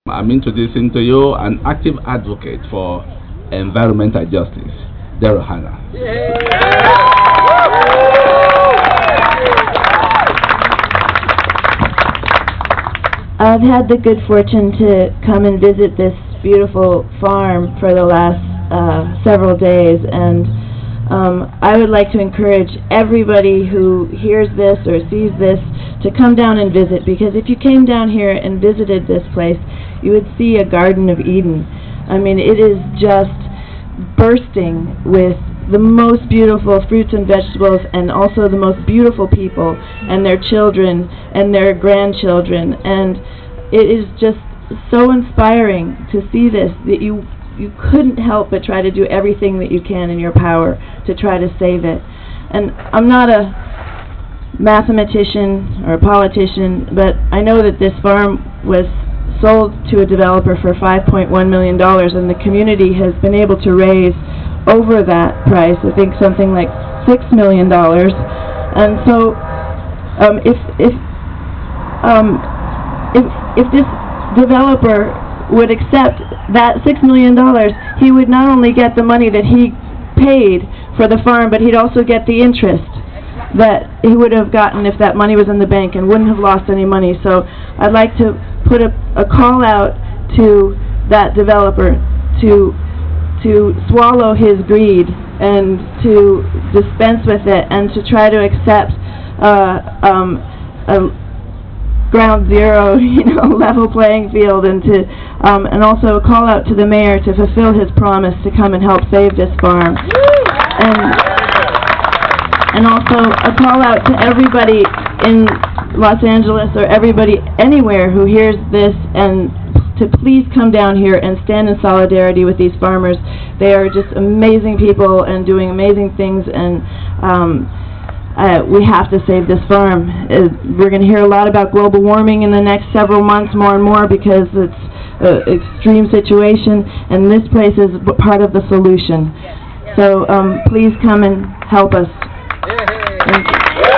I'm introducing to you an active advocate for environmental justice, Daryl Hannah. I've had the good fortune to come and visit this beautiful farm for the last several days, and I would like to encourage everybody who hears this or sees this to come down and visit, because if you came down here and visited this place, you would see a Garden of Eden. I mean, it is just bursting with the most beautiful fruits and vegetables, and also the most beautiful people and their children and their grandchildren, and it is just so inspiring to see this, that you couldn't help but try to do everything that you can in your power to try to save it. And I'm not a mathematician or a politician, but I know that this farm was sold to a developer for $5.1 million, and the community has been able to raise over that price, I think something like $6 million. And so if this developer would accept that $6 million, he would not only get the money that he paid for the farm, but he'd also get the interest that he would have gotten if that money was in the bank, and wouldn't have lost any money. So I'd like to put a call out to that developer to swallow his greed and to dispense with it, and to try to accept a ground zero, level playing field, and to and also a call out to the mayor to fulfill his promise to come and help save this farm, and also a call out to everybody in Los Angeles or everybody anywhere who hears this, and to please come down here and stand in solidarity with these farmers. They are just amazing people and doing amazing things, and we have to save this farm. We're going to hear a lot about global warming in the next several months, more and more, because it's an extreme situation, and this place is part of the solution. So please come and help us. Thank you.